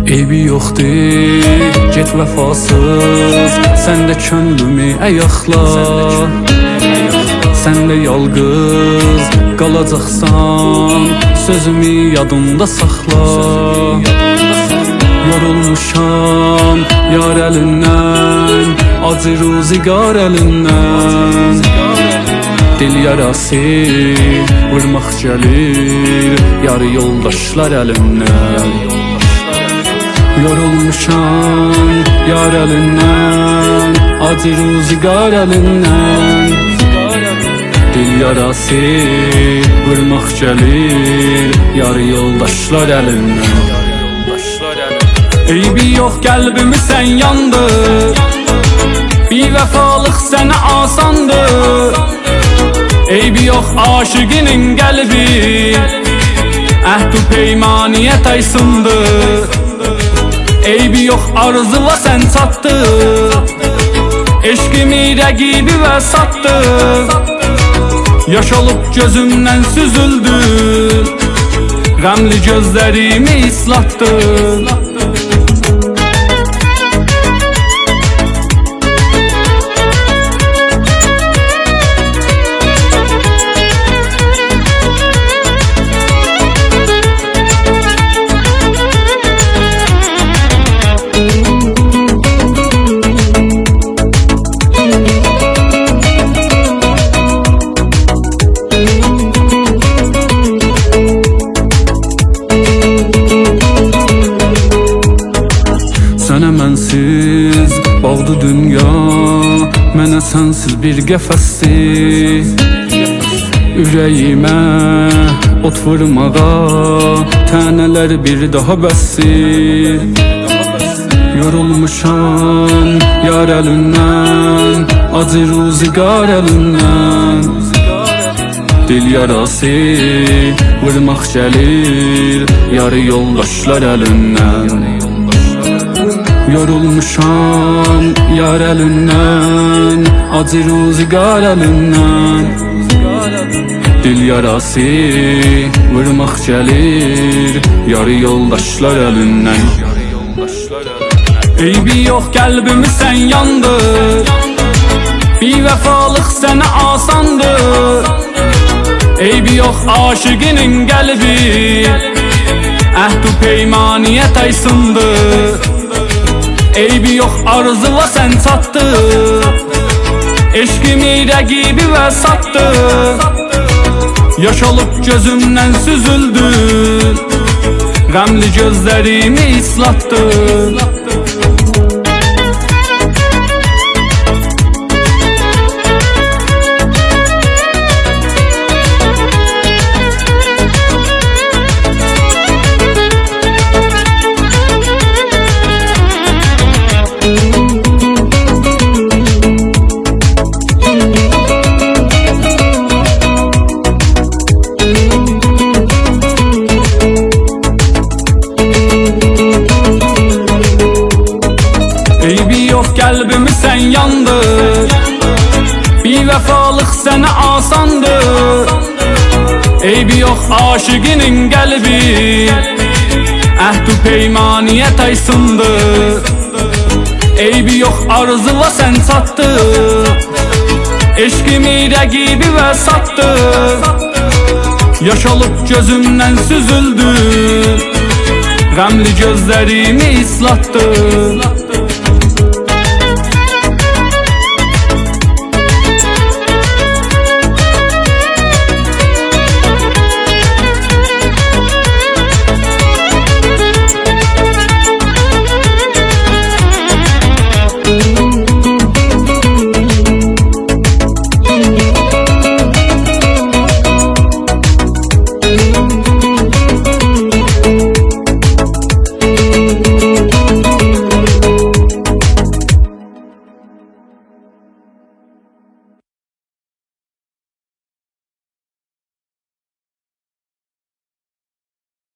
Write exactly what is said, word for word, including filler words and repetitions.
Eybi yoxdur, get vəfasız, sən də könlümü əyaqla. Sən də yalqız qalacaqsan, sözümü yadında saxla. Yorulmuşam yar əlindən, acı ruzigar əlindən. Dil yarası vurmaq gəlir, yarı yoldaşlar əlindən. Yorulmuşam yar əlindən, acı ruzigar əlindən. Dil yarası vurmaq gəlir, yarı yoldaşlar əlindən. Eybi yox qəlbimi sən yandır, bir vəfalıq sənə asandır. Eybi yox aşıqinin qəlbi, əhd-ü peymaniyyət aysındır. Eybi yox arzuva sən çatdı, eşqimi rəqibi və satdı. Yaş olub gözümdən süzüldü, qəmli gözlərimi islatdı. Sənə mənsiz bağdı dünya, mənə sənsiz bir qəfəsdir. Ürəyimə ot vurmağa, tənələr bir daha bəsdir. Yorulmuşam yar əlindən, acı ruzigar əlindən. Dil yarası vurmaq gəlir, yarı yoldaşlar əlindən. Yorulmuşam yar əlindən, acı ruzigar əlindən. Dil yarası vurmaq gəlir, yarı yoldaşlar əlindən. Eybi yox qəlbimi sən yandır, bir vəfalıq sənə asandır. Eybi yox aşıqinin qəlbi, əhd-ü peymaniyyət aysındır. Eybi yox arzuva sən çatdı, eşqimi rəqibi və satdı. Yaş olub gözümdən süzüldü, qəmli gözlərimi islatdı. Eybi yox qəlbimi sən yandır, bir vəfalıq sənə asandır. Eybi yox aşıqinin qəlbi, əhd-ü peymaniyyət aysındır. Eybi yox arzuva sən çatdı, eşqimi rəqibi və satdı. Yaş olub gözümdən süzüldü, qəmli gözlərimi islatdı.